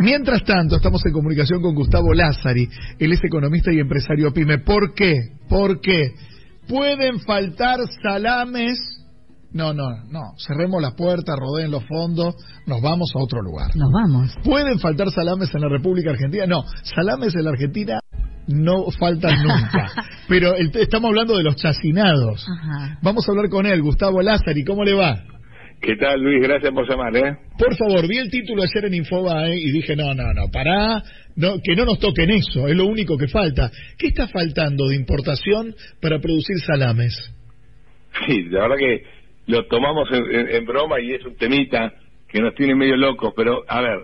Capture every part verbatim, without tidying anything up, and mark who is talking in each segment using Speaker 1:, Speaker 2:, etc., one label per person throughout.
Speaker 1: Mientras tanto, estamos en comunicación con Gustavo Lázari. Él es economista y empresario pyme. ¿Por qué? ¿Por qué? ¿Pueden faltar salames? No, no, no. Cerremos las puertas, rodeen los fondos, nos vamos a otro lugar.
Speaker 2: Nos vamos.
Speaker 1: ¿Pueden faltar salames en la República Argentina? No, salames en la Argentina no faltan nunca. Pero el, estamos hablando de los chacinados. Ajá. Vamos a hablar con él, Gustavo Lázari. ¿Cómo le va?
Speaker 3: ¿Qué tal, Luis? Gracias por llamar, ¿eh?
Speaker 1: Por favor, vi el título ayer en Infobae y dije, no, no, no, pará, no, que no nos toquen eso, es lo único que falta. ¿Qué está faltando de importación para producir salames?
Speaker 3: Sí, la verdad que lo tomamos en, en, en broma y es un temita que nos tiene medio locos, pero, a ver,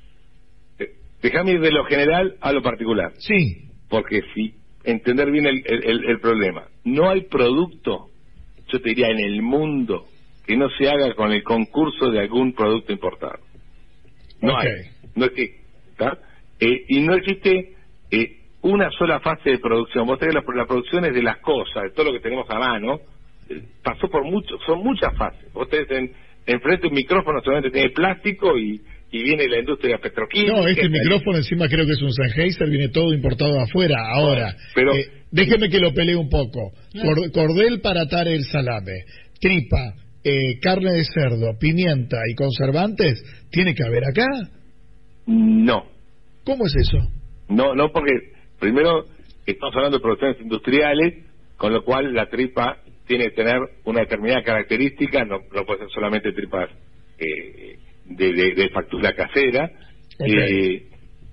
Speaker 3: déjame ir de lo general a lo particular.
Speaker 1: Sí.
Speaker 3: Porque si entender bien el, el, el problema, no hay producto, yo te diría, en el mundo que no se haga con el concurso de algún producto importado. No okay. hay, no existe, ¿está? Eh, y no existe eh, una sola fase de producción. Vos tenés las, las producciones de las cosas, de todo lo que tenemos a mano, eh, pasó por mucho, son muchas fases. Vos tenés en, enfrente un micrófono, solamente tiene plástico y, y viene la industria petroquímica.
Speaker 1: No, este micrófono ahí. Encima creo que es un Sennheiser, viene todo importado de afuera. Ahora, pero eh, déjeme que lo pelee un poco. Cord, cordel para atar el salame, tripa, Eh, carne de cerdo, pimienta y conservantes, ¿tiene que haber acá?
Speaker 3: No.
Speaker 1: ¿Cómo es eso?
Speaker 3: No, no, porque primero estamos hablando de producciones industriales, con lo cual la tripa tiene que tener una determinada característica, no, no puede ser solamente tripas eh, de, de, de factura casera, okay. eh,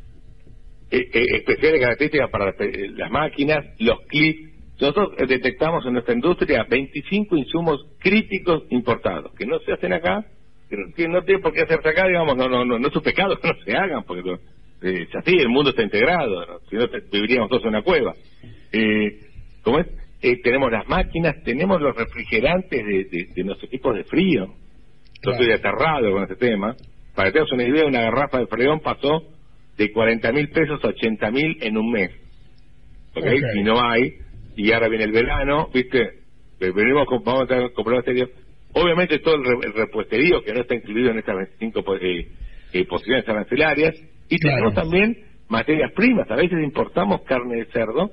Speaker 3: eh, eh, especiales características para las, las máquinas, los clips. Nosotros detectamos en nuestra industria veinticinco insumos críticos importados, que no se hacen acá, que no, que no tienen por qué hacerse acá, digamos, no no no, no es un pecado que no se hagan, porque no, eh, así el mundo está integrado, ¿no? Si no viviríamos todos en una cueva. Eh, ¿Cómo es? Eh, tenemos las máquinas, tenemos los refrigerantes de, de, de nuestros equipos de frío. Yo claro. estoy aterrado con este tema. Para que tengas una idea, una garrafa de freón pasó de cuarenta mil pesos a ochenta mil en un mes. ¿Okay? Okay. Y no hay... Y ahora viene el verano, ¿viste? Venimos con, vamos a tener comprar exterior. Obviamente todo el, re, el repuesterío que no está incluido en estas veinticinco eh, eh, posiciones arancelarias. Y claro. tenemos también materias primas. A veces importamos carne de cerdo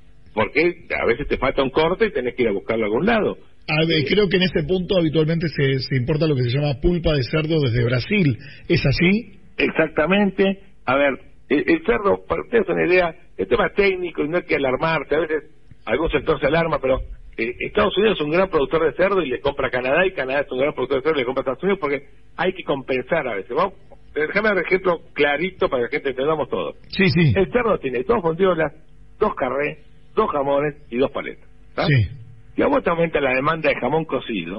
Speaker 3: porque a veces te falta un corte y tenés que ir a buscarlo a algún lado.
Speaker 1: A ver, eh, creo que en ese punto habitualmente se, se importa lo que se llama pulpa de cerdo desde Brasil. ¿Es así?
Speaker 3: Exactamente. A ver, el, el cerdo, para ustedes una idea, el tema técnico y no hay que alarmarse. A veces algún sector se alarma, pero eh, Estados Unidos es un gran productor de cerdo y le compra a Canadá, y Canadá es un gran productor de cerdo y le compra a Estados Unidos, porque hay que compensar a veces. Vamos, déjame dar un ejemplo clarito para que la gente entendamos todo.
Speaker 1: Sí, sí.
Speaker 3: El cerdo tiene dos bondiolas, dos carrés, dos jamones y dos paletas. ¿Sabes?
Speaker 1: Sí.
Speaker 3: Y a vos te aumenta la demanda de jamón cocido,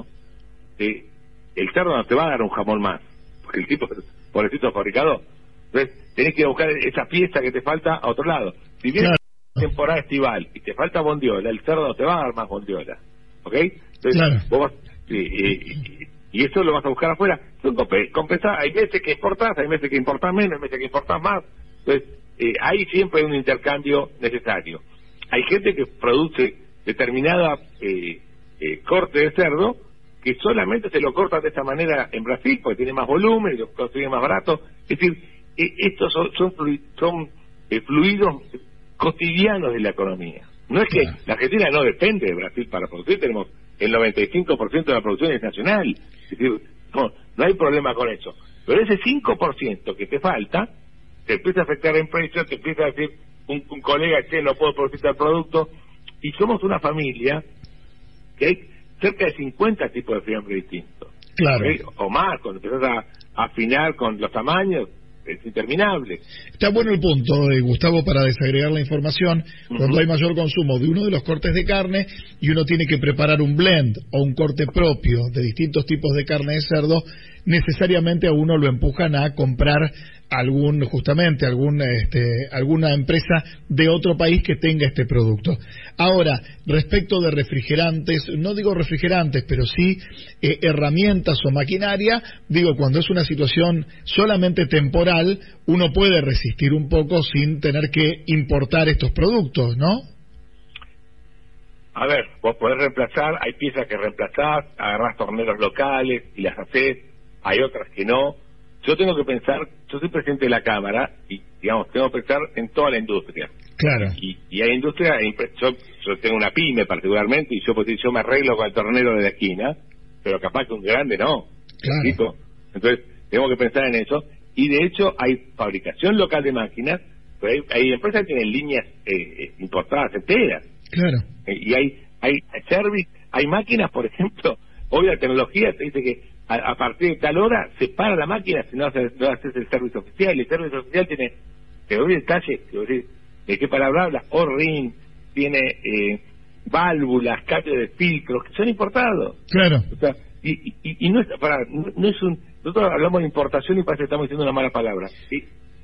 Speaker 3: eh, el cerdo no te va a dar un jamón más, porque el tipo, pobrecito fabricador. Entonces, tenés que ir a buscar esa pieza que te falta a otro lado. Si bien claro. temporada estival y te falta bondiola, el cerdo no te va a dar más bondiola, ¿ok? Entonces,
Speaker 1: claro.
Speaker 3: vos vas, y, y, y eso lo vas a buscar afuera. Compensar, hay meses que importás, hay meses que importás menos, hay meses que importás más. Entonces, eh, ahí siempre hay un intercambio necesario. Hay gente que produce determinada eh, eh, corte de cerdo que solamente se lo cortan de esta manera en Brasil porque tiene más volumen y lo consiguen más barato. Es decir, eh, estos son, son, son eh, fluidos cotidianos de la economía. No es que yeah. la Argentina no depende de Brasil para producir, tenemos el noventa y cinco por ciento de la producción es nacional, es decir, no, no hay problema con eso, pero ese cinco por ciento que te falta te empieza a afectar en precios, te empieza a decir un, un colega, che, no puedo producir tal producto, y somos una familia que hay cerca de cincuenta tipos de fiambre distintos,
Speaker 1: claro,
Speaker 3: ¿okay? O más, cuando empiezas a afinar con los tamaños es interminable.
Speaker 1: Está bueno el punto, eh, Gustavo, para desagregar la información. Uh-huh. Cuando hay mayor consumo de uno de los cortes de carne y uno tiene que preparar un blend o un corte propio de distintos tipos de carne de cerdo, necesariamente a uno lo empujan a comprar algún, justamente, algún, este, alguna empresa de otro país que tenga este producto. Ahora, respecto de refrigerantes, no digo refrigerantes, pero sí eh, herramientas o maquinaria, digo, cuando es una situación solamente temporal, uno puede resistir un poco sin tener que importar estos productos, ¿no?
Speaker 3: A ver, vos podés reemplazar, hay piezas que reemplazás, agarrás torneros locales y las hacés, hay otras que no. yo tengo que pensar, yo soy presidente de la Cámara y, digamos, tengo que pensar en toda la industria.
Speaker 1: Claro.
Speaker 3: Y, y hay industria, yo, yo tengo una pyme particularmente y yo, pues, yo me arreglo con el tornero de la esquina, pero capaz que un grande no.
Speaker 1: Claro.
Speaker 3: ¿Listo? Entonces, tengo que pensar en eso. Y de hecho, hay fabricación local de máquinas, pero hay, hay empresas que tienen líneas eh, importadas enteras.
Speaker 1: Claro.
Speaker 3: Eh, y hay, hay service, hay máquinas, por ejemplo, hoy la tecnología te dice que a, a partir de tal hora se para la máquina si no haces, no haces el servicio oficial. Y el servicio oficial tiene, te doy detalles, te doy, ¿de qué palabra hablas? O-ring, tiene eh, válvulas, cambios de filtros, que son importados.
Speaker 1: Claro.
Speaker 3: O sea, y, y, y no es para, no, no es un, nosotros hablamos de importación y parece que estamos diciendo una mala palabra. ¿Sí?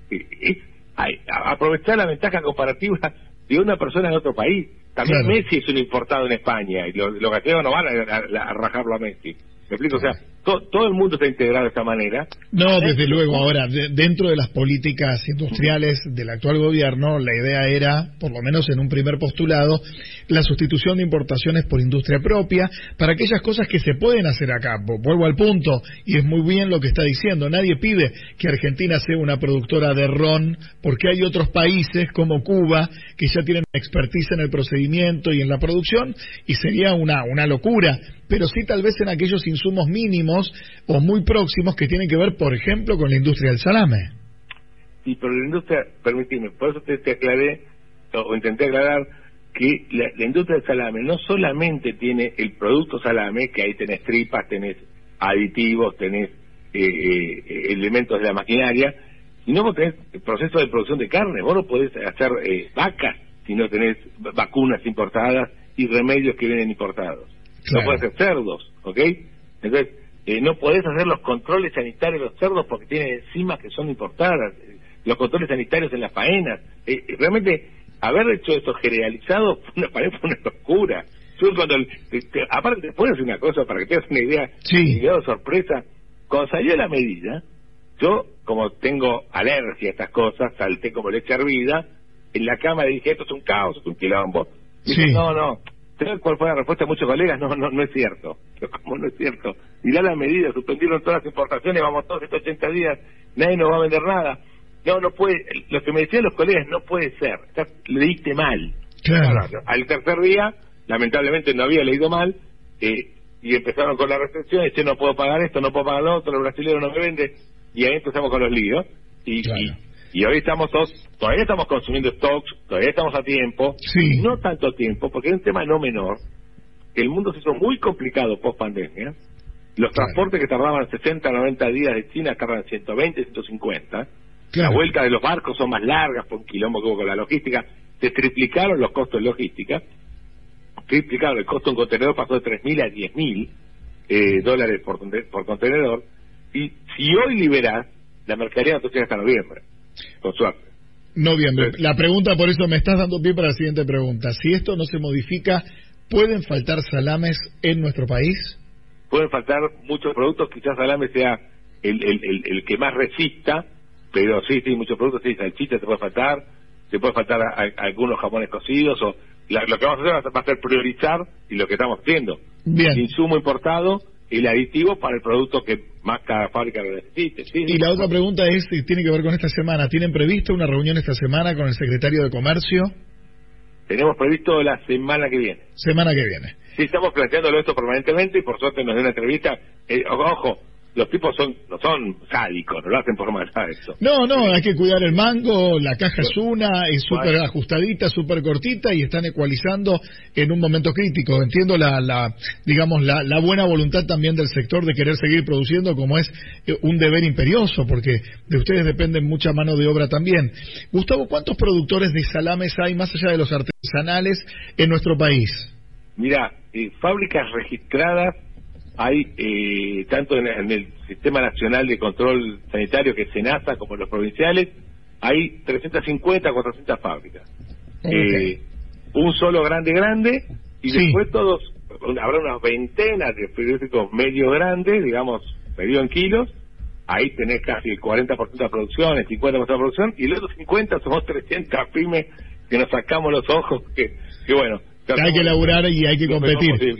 Speaker 3: Es hay, aprovechar la ventaja comparativa de una persona en otro país. También claro. Messi es un importado en España y los, los gallegos no van a, a, a rajarlo a Messi. ¿Me explico? O sea, to, todo el mundo está integrado de esta manera.
Speaker 1: No, desde luego. Ahora, de, dentro de las políticas industriales del actual gobierno, la idea era, por lo menos en un primer postulado, la sustitución de importaciones por industria propia para aquellas cosas que se pueden hacer acá. Vuelvo al punto, y es muy bien lo que está diciendo. Nadie pide que Argentina sea una productora de ron, porque hay otros países como Cuba que ya tienen expertise en el procedimiento y en la producción, y sería una, una locura. Pero sí tal vez en aquellos insumos mínimos o muy próximos que tienen que ver, por ejemplo, con la industria del salame.
Speaker 3: Sí, pero la industria, permíteme, por eso te, te aclaré, o intenté aclarar, que la, la industria del salame no solamente tiene el producto salame, que ahí tenés tripas, tenés aditivos, tenés eh, eh, elementos de la maquinaria, sino vos tenés el proceso de producción de carne. Vos no podés hacer eh, vacas si no tenés vacunas importadas y remedios que vienen importados. Claro. No podés hacer cerdos, ¿ok? Entonces, eh, no podés hacer los controles sanitarios de los cerdos porque tienen enzimas que son importadas, eh, los controles sanitarios en las faenas. Eh, realmente, haber hecho esto generalizado fue una, fue una locura. Yo cuando, te, te, aparte, te puedo decir una cosa para que tengas una idea,
Speaker 1: sí.
Speaker 3: idea de sorpresa. Cuando salió la medida, yo, como tengo alergia a estas cosas, salté como leche hervida, en la cama le dije, esto es un caos, es un quilombo. Y
Speaker 1: sí.
Speaker 3: dije, no, no. ¿Sabes cuál fue la respuesta de muchos colegas? No, no, no es cierto. Pero ¿cómo no es cierto? Mirá la medida, suspendieron todas las importaciones, vamos todos estos ochenta días, nadie nos va a vender nada. No, no puede, lo que me decían los colegas, no puede ser, ya leíste mal.
Speaker 1: Claro.
Speaker 3: Claro, al tercer día, lamentablemente no había leído mal, eh, y empezaron con las restricciones, yo no puedo pagar esto, no puedo pagar lo otro, el brasileño no me vende, y ahí empezamos con los líos, y,
Speaker 1: claro.
Speaker 3: y Y hoy estamos todos, todavía estamos consumiendo stocks, todavía estamos a tiempo,
Speaker 1: sí.
Speaker 3: no tanto tiempo, porque es un tema no menor, que el mundo se hizo muy complicado post pandemia, los claro. transportes que tardaban sesenta, noventa días de China tardan ciento veinte, ciento cincuenta, claro. la vuelta de los barcos son más largas por un quilombo que hubo con la logística, se triplicaron los costos de logística, triplicaron el costo de un contenedor, pasó de tres mil a diez mil eh, dólares por, por contenedor, y si hoy liberás, la mercadería no te llega hasta noviembre. Con suerte.
Speaker 1: Noviembre. La pregunta, por eso me estás dando pie para la siguiente pregunta. Si esto no se modifica, ¿pueden faltar salames en nuestro país?
Speaker 3: Pueden faltar muchos productos, quizás salame sea el, el, el, el que más resista, pero sí, sí, muchos productos, sí, salchicha te puede faltar, te puede faltar a, a, a algunos jamones cocidos, o la, lo que vamos a hacer va a ser priorizar, y lo que estamos haciendo,
Speaker 1: bien.
Speaker 3: El insumo importado, el aditivo para el producto que más cada fábrica lo necesite. Sí,
Speaker 1: y la otra pregunta es, tiene que ver con esta semana. ¿Tienen previsto una reunión esta semana con el secretario de Comercio?
Speaker 3: Tenemos previsto la semana que viene.
Speaker 1: Semana que viene.
Speaker 3: Sí, estamos planteándolo esto permanentemente y por suerte nos dio una entrevista. Eh, ojo, los tipos son no son sádicos, no lo hacen por maldad eso.
Speaker 1: No, no, hay que cuidar el mango, la caja es una, es súper ajustadita, súper cortita y están ecualizando en un momento crítico. Entiendo la, la digamos, la, la buena voluntad también del sector de querer seguir produciendo como es un deber imperioso, porque de ustedes depende mucha mano de obra también. Gustavo, ¿cuántos productores de salames hay más allá de los artesanales en nuestro país?
Speaker 3: Mira, eh, fábricas registradas hay eh, tanto en, en el Sistema Nacional de Control Sanitario, que es SENASA, como en los provinciales, hay trescientas cincuenta, cuatrocientas fábricas. Okay. Eh, un solo grande grande, y sí. después todos, habrá unas veintenas de frigoríficos medio grandes, digamos, medio en kilos, ahí tenés casi el cuarenta por ciento de producción, el cincuenta por ciento de producción, y los otros cincuenta somos trescientas pymes que nos sacamos los ojos, que, que bueno...
Speaker 1: Hay que laburar y hay que competir.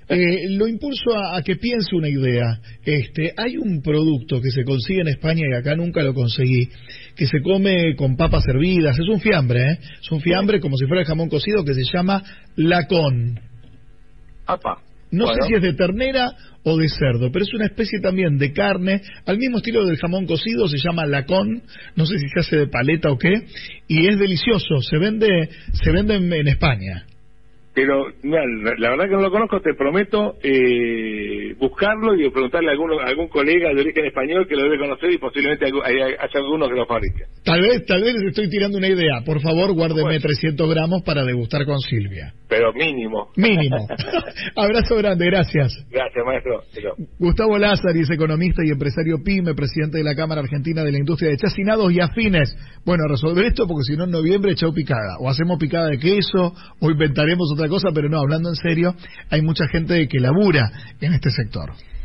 Speaker 1: Eh, lo impulso a, a que piense una idea. Este, hay un producto que se consigue en España y acá nunca lo conseguí, que se come con papas hervidas. Es un fiambre, ¿eh? Es un fiambre como si fuera el jamón cocido, que se llama lacón.
Speaker 3: Apa.
Speaker 1: No
Speaker 3: Bueno.
Speaker 1: sé si es de ternera o de cerdo, pero es una especie también de carne, al mismo estilo del jamón cocido, se llama lacón, no sé si se hace de paleta o qué, y es delicioso, se vende, se vende en, en España.
Speaker 3: Pero, mira, la, la verdad que no lo conozco, te prometo eh, buscarlo y preguntarle a, alguno, a algún colega de origen español que lo debe conocer y posiblemente hay, hay, haya algunos que lo fabriquen.
Speaker 1: Tal vez, tal vez les estoy tirando una idea. Por favor, guárdeme
Speaker 3: Bueno.
Speaker 1: trescientos gramos para degustar con Silvia.
Speaker 3: Pero mínimo.
Speaker 1: Mínimo. Abrazo grande, gracias.
Speaker 3: Gracias, maestro. Pero...
Speaker 1: Gustavo Lázari es economista y empresario PYME, presidente de la Cámara Argentina de la Industria de Chacinados y Afines. Bueno, resolver esto porque si no en noviembre chau picada. O hacemos picada de queso, o inventaremos otra cosa, pero no, hablando en serio, hay mucha gente que labura en este sector.